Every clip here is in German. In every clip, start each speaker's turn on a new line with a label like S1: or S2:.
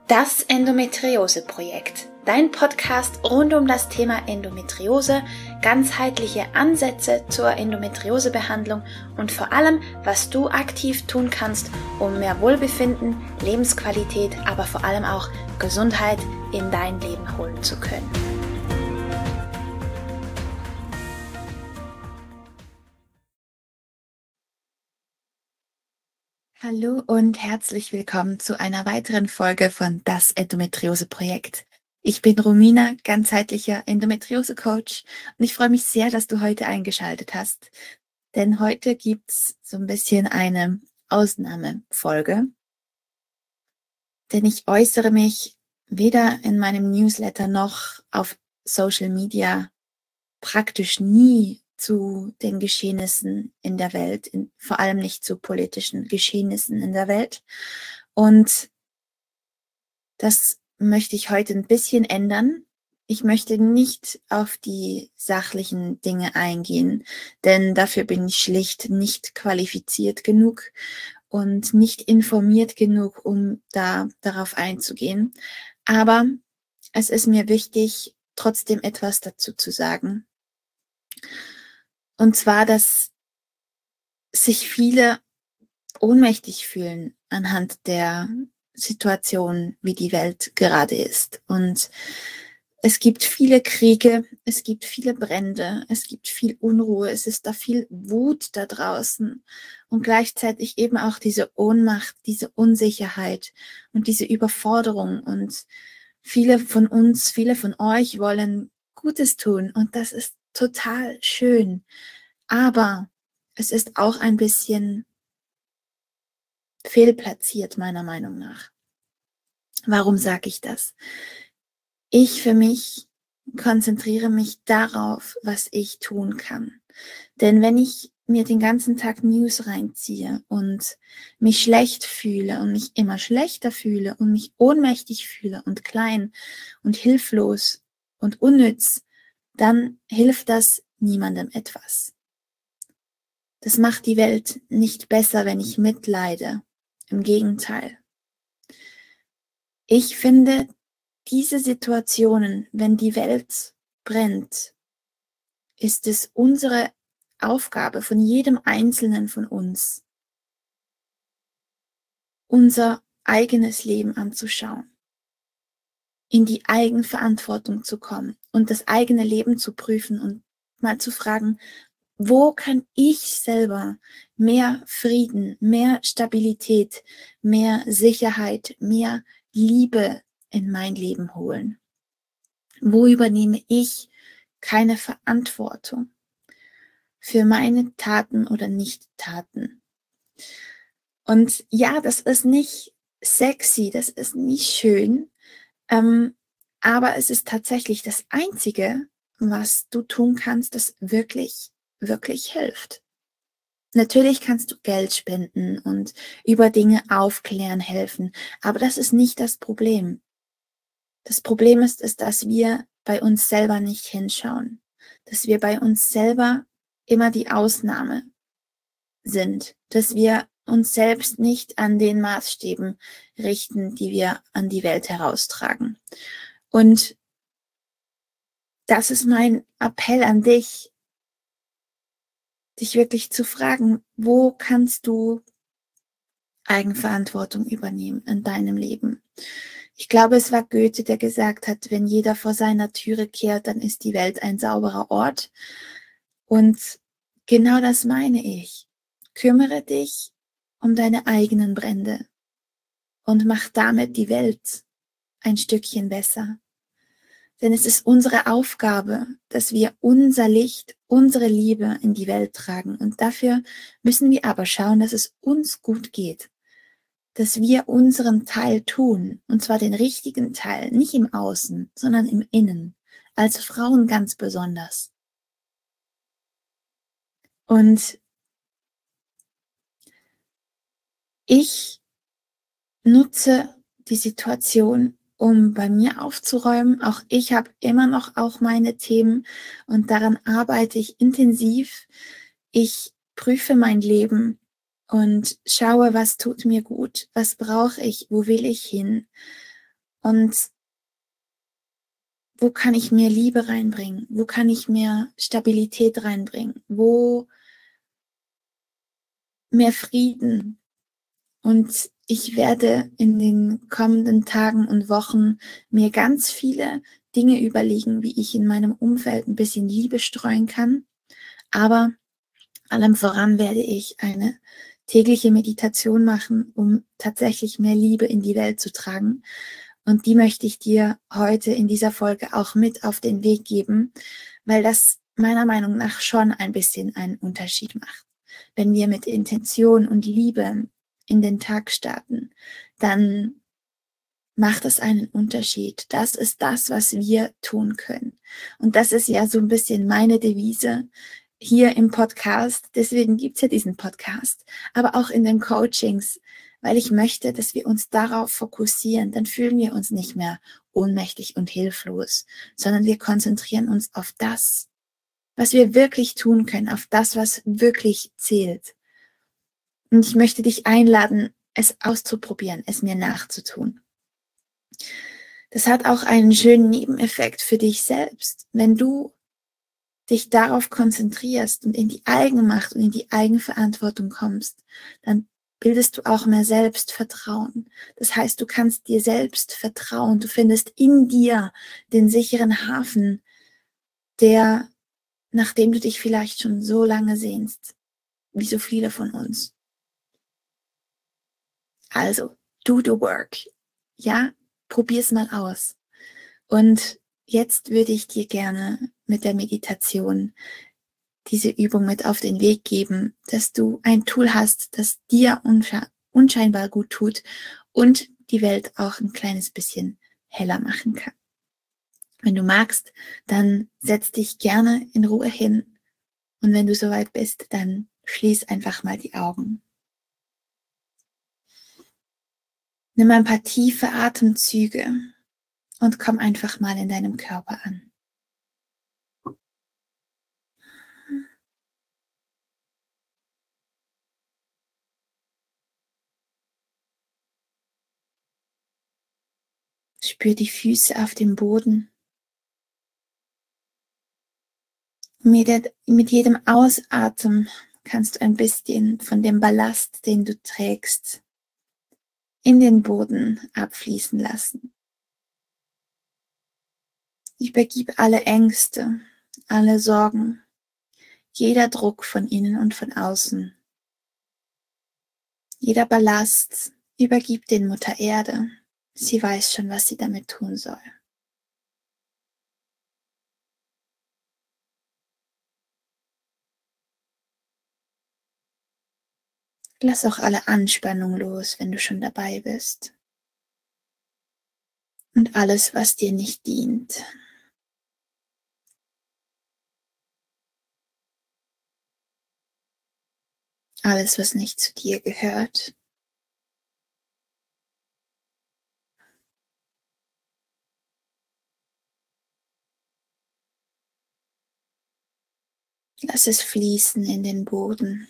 S1: Das Endometriose-Projekt, dein Podcast rund um das Thema Endometriose, ganzheitliche Ansätze zur Endometriosebehandlung und vor allem, was du aktiv tun kannst, um mehr Wohlbefinden, Lebensqualität, aber vor allem auch Gesundheit in dein Leben holen zu können. Hallo und herzlich willkommen zu einer weiteren Folge von Das Endometriose-Projekt. Ich bin Romina, ganzheitlicher Endometriose-Coach und ich freue mich sehr, dass du heute eingeschaltet hast, denn heute gibt's so ein bisschen eine Ausnahmefolge, denn ich äußere mich weder in meinem Newsletter noch auf Social Media praktisch nie zu den Geschehnissen in der Welt, vor allem nicht zu politischen Geschehnissen in der Welt. Und das möchte ich heute ein bisschen ändern. Ich möchte nicht auf die sachlichen Dinge eingehen, denn dafür bin ich schlicht nicht qualifiziert genug und nicht informiert genug, um darauf einzugehen. Aber es ist mir wichtig, trotzdem etwas dazu zu sagen. Und zwar, dass sich viele ohnmächtig fühlen anhand der Situation, wie die Welt gerade ist. Und es gibt viele Kriege, es gibt viele Brände, es gibt viel Unruhe, es ist da viel Wut da draußen und gleichzeitig eben auch diese Ohnmacht, diese Unsicherheit und diese Überforderung. Und viele von uns, viele von euch wollen Gutes tun und das ist total schön. Aber es ist auch ein bisschen fehlplatziert, meiner Meinung nach. Warum sage ich das? Ich für mich konzentriere mich darauf, was ich tun kann. Denn wenn ich mir den ganzen Tag News reinziehe und mich schlecht fühle und mich immer schlechter fühle und mich ohnmächtig fühle und klein und hilflos und unnütz, dann hilft das niemandem etwas. Das macht die Welt nicht besser, wenn ich mitleide. Im Gegenteil. Ich finde, diese Situationen, wenn die Welt brennt, ist es unsere Aufgabe von jedem Einzelnen von uns, unser eigenes Leben anzuschauen, in die Eigenverantwortung zu kommen und das eigene Leben zu prüfen und mal zu fragen, wo kann ich selber mehr Frieden, mehr Stabilität, mehr Sicherheit, mehr Liebe in mein Leben holen? Wo übernehme ich keine Verantwortung für meine Taten oder Nicht-Taten? Und ja, das ist nicht sexy, das ist nicht schön, aber es ist tatsächlich das Einzige, was du tun kannst, das wirklich, wirklich hilft. Natürlich kannst du Geld spenden und über Dinge aufklären helfen, aber das ist nicht das Problem. Das Problem ist, dass wir bei uns selber nicht hinschauen, dass wir bei uns selber immer die Ausnahme sind, dass wir uns selbst nicht an den Maßstäben richten, die wir an die Welt heraustragen. Und das ist mein Appell an dich, dich wirklich zu fragen, wo kannst du Eigenverantwortung übernehmen in deinem Leben? Ich glaube, es war Goethe, der gesagt hat, wenn jeder vor seiner Türe kehrt, dann ist die Welt ein sauberer Ort. Und genau das meine ich. Kümmere dich um deine eigenen Brände und mach damit die Welt ein Stückchen besser. Denn es ist unsere Aufgabe, dass wir unser Licht, unsere Liebe in die Welt tragen. Und dafür müssen wir aber schauen, dass es uns gut geht. Dass wir unseren Teil tun, und zwar den richtigen Teil, nicht im Außen, sondern im Innen, als Frauen ganz besonders. Und ich nutze die Situation, um bei mir aufzuräumen. Auch ich habe immer noch auch meine Themen und daran arbeite ich intensiv. Ich prüfe mein Leben und schaue, was tut mir gut, was brauche ich, wo will ich hin Und wo kann ich mehr Liebe reinbringen? Wo kann ich mehr Stabilität reinbringen? Wo mehr Frieden? Und ich werde in den kommenden Tagen und Wochen mir ganz viele Dinge überlegen, wie ich in meinem Umfeld ein bisschen Liebe streuen kann. Aber allem voran werde ich eine tägliche Meditation machen, um tatsächlich mehr Liebe in die Welt zu tragen. Und die möchte ich dir heute in dieser Folge auch mit auf den Weg geben, weil das meiner Meinung nach schon ein bisschen einen Unterschied macht. Wenn wir mit Intention und Liebe in den Tag starten, dann macht es einen Unterschied. Das ist das, was wir tun können. Und das ist ja so ein bisschen meine Devise hier im Podcast. Deswegen gibt's ja diesen Podcast, aber auch in den Coachings, weil ich möchte, dass wir uns darauf fokussieren. Dann fühlen wir uns nicht mehr ohnmächtig und hilflos, sondern wir konzentrieren uns auf das, was wir wirklich tun können, auf das, was wirklich zählt. Und ich möchte dich einladen, es auszuprobieren, es mir nachzutun. Das hat auch einen schönen Nebeneffekt für dich selbst. Wenn du dich darauf konzentrierst und in die Eigenmacht und in die Eigenverantwortung kommst, dann bildest du auch mehr Selbstvertrauen. Das heißt, du kannst dir selbst vertrauen. Du findest in dir den sicheren Hafen, nach dem du dich vielleicht schon so lange sehnst, wie so viele von uns. Also, do the work. Ja, probier's mal aus. Und jetzt würde ich dir gerne mit der Meditation diese Übung mit auf den Weg geben, dass du ein Tool hast, das dir unscheinbar gut tut und die Welt auch ein kleines bisschen heller machen kann. Wenn du magst, dann setz dich gerne in Ruhe hin und wenn du soweit bist, dann schließ einfach mal die Augen. Nimm ein paar tiefe Atemzüge und komm einfach mal in deinem Körper an. Spür die Füße auf dem Boden. Mit jedem Ausatmen kannst du ein bisschen von dem Ballast, den du trägst, in den Boden abfließen lassen. Übergib alle Ängste, alle Sorgen, jeder Druck von innen und von außen. Jeder Ballast, übergib den Mutter Erde. Sie weiß schon, was sie damit tun soll. Lass auch alle Anspannung los, wenn du schon dabei bist. Und alles, was dir nicht dient. Alles, was nicht zu dir gehört. Lass es fließen in den Boden.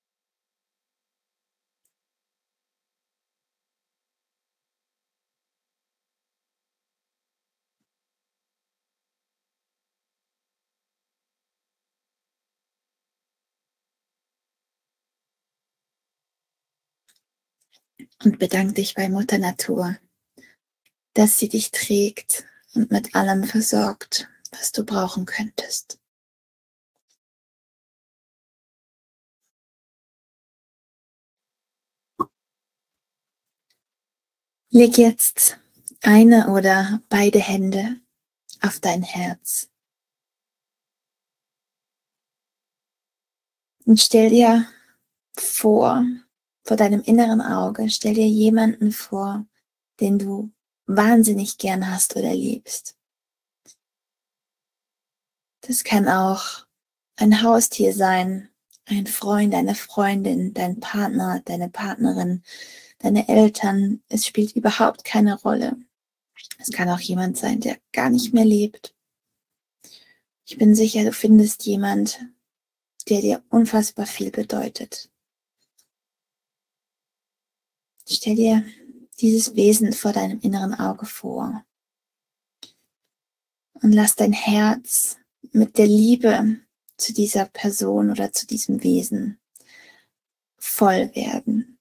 S1: Und bedank dich bei Mutter Natur, dass sie dich trägt und mit allem versorgt, was du brauchen könntest. Leg jetzt eine oder beide Hände auf dein Herz und stell dir vor deinem inneren Auge, stell dir jemanden vor, den du wahnsinnig gern hast oder liebst. Das kann auch ein Haustier sein, ein Freund, eine Freundin, dein Partner, deine Partnerin, deine Eltern. Es spielt überhaupt keine Rolle. Es kann auch jemand sein, der gar nicht mehr lebt. Ich bin sicher, du findest jemand, der dir unfassbar viel bedeutet. Stell dir dieses Wesen vor deinem inneren Auge vor und lass dein Herz mit der Liebe zu dieser Person oder zu diesem Wesen voll werden.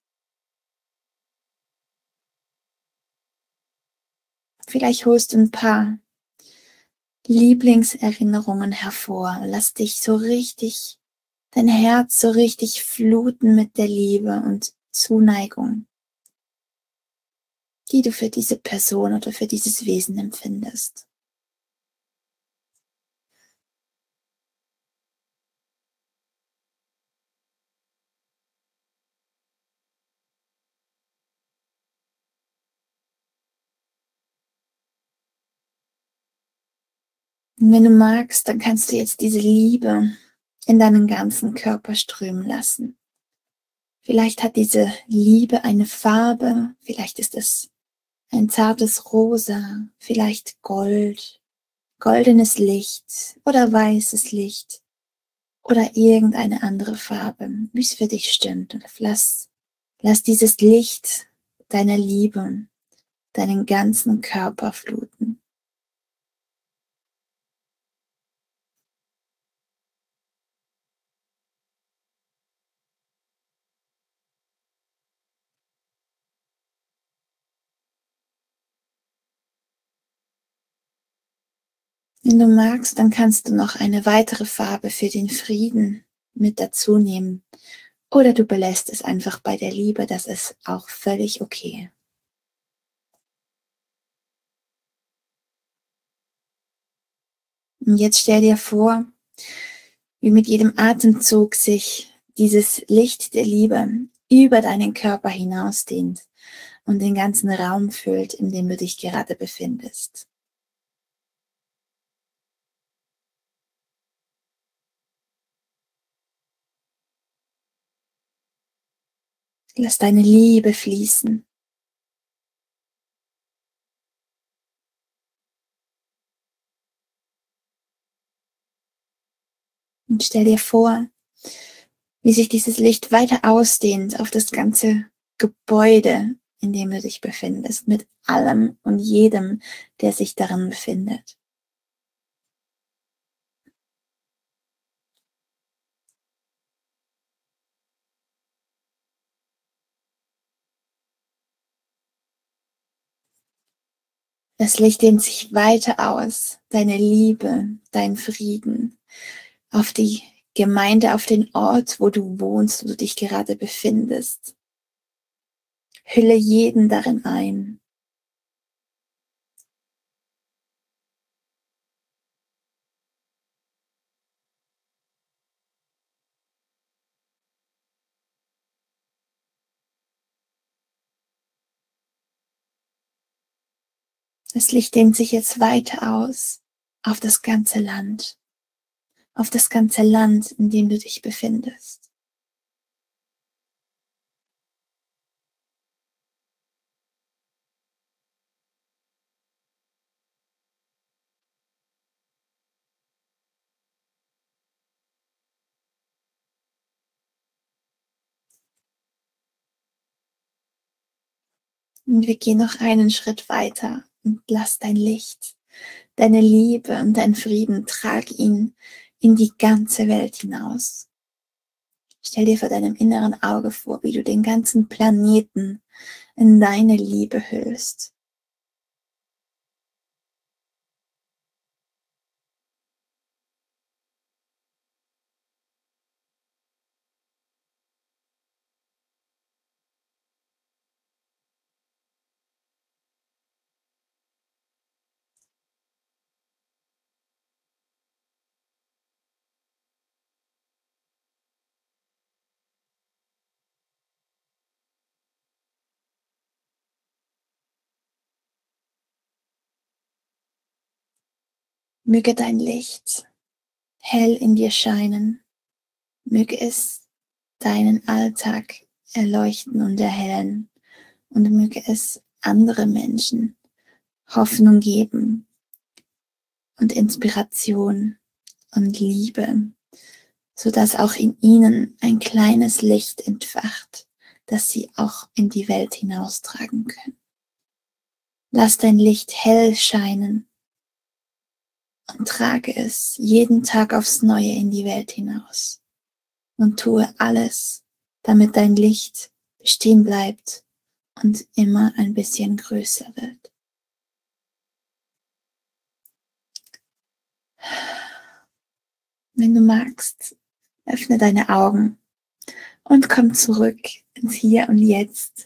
S1: Vielleicht holst du ein paar Lieblingserinnerungen hervor. Lass dich so richtig, dein Herz so richtig fluten mit der Liebe und Zuneigung, die du für diese Person oder für dieses Wesen empfindest. Und wenn du magst, dann kannst du jetzt diese Liebe in deinen ganzen Körper strömen lassen. Vielleicht hat diese Liebe eine Farbe, vielleicht ist es ein zartes Rosa, vielleicht Gold, goldenes Licht oder weißes Licht oder irgendeine andere Farbe, wie es für dich stimmt. Und lass dieses Licht deiner Liebe deinen ganzen Körper fluten. Wenn du magst, dann kannst du noch eine weitere Farbe für den Frieden mit dazu nehmen. Oder du belässt es einfach bei der Liebe, das ist auch völlig okay. Und jetzt stell dir vor, wie mit jedem Atemzug sich dieses Licht der Liebe über deinen Körper hinausdehnt und den ganzen Raum füllt, in dem du dich gerade befindest. Lass deine Liebe fließen. Und stell dir vor, wie sich dieses Licht weiter ausdehnt auf das ganze Gebäude, in dem du dich befindest, mit allem und jedem, der sich darin befindet. Das Licht dehnt sich weiter aus, deine Liebe, dein Frieden, auf die Gemeinde, auf den Ort, wo du wohnst, wo du dich gerade befindest. Hülle jeden darin ein. Das Licht dehnt sich jetzt weiter aus auf das ganze Land, in dem du dich befindest. Und wir gehen noch einen Schritt weiter und lass dein Licht, deine Liebe und dein Frieden, trag ihn in die ganze Welt hinaus. Stell dir vor deinem inneren Auge vor, wie du den ganzen Planeten in deine Liebe hüllst. Möge dein Licht hell in dir scheinen. Möge es deinen Alltag erleuchten und erhellen. Und möge es andere Menschen Hoffnung geben und Inspiration und Liebe, sodass auch in ihnen ein kleines Licht entfacht, das sie auch in die Welt hinaustragen können. Lass dein Licht hell scheinen und trage es jeden Tag aufs Neue in die Welt hinaus und tue alles, damit dein Licht bestehen bleibt und immer ein bisschen größer wird. Wenn du magst, öffne deine Augen und komm zurück ins Hier und Jetzt.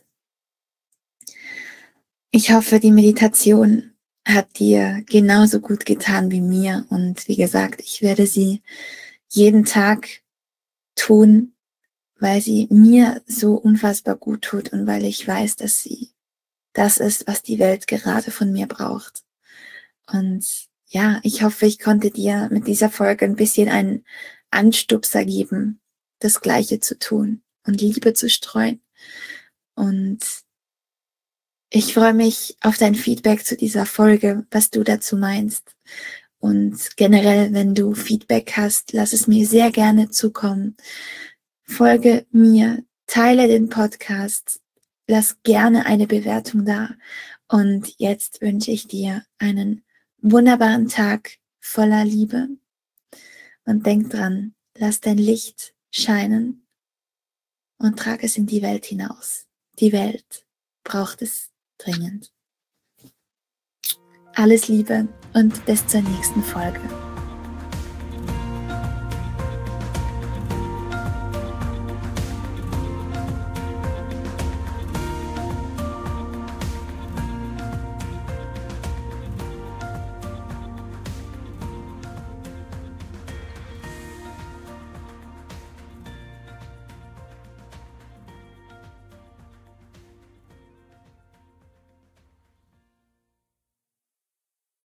S1: Ich hoffe, die Meditation hat dir genauso gut getan wie mir. Und wie gesagt, ich werde sie jeden Tag tun, weil sie mir so unfassbar gut tut und weil ich weiß, dass sie das ist, was die Welt gerade von mir braucht. Und ja, ich hoffe, ich konnte dir mit dieser Folge ein bisschen einen Anstupser geben, das Gleiche zu tun und Liebe zu streuen. Und ich freue mich auf dein Feedback zu dieser Folge, was du dazu meinst. Und generell, wenn du Feedback hast, lass es mir sehr gerne zukommen. Folge mir, teile den Podcast, lass gerne eine Bewertung da. Und jetzt wünsche ich dir einen wunderbaren Tag voller Liebe. Und denk dran, lass dein Licht scheinen und trag es in die Welt hinaus. Die Welt braucht es dringend. Alles Liebe und bis zur nächsten Folge.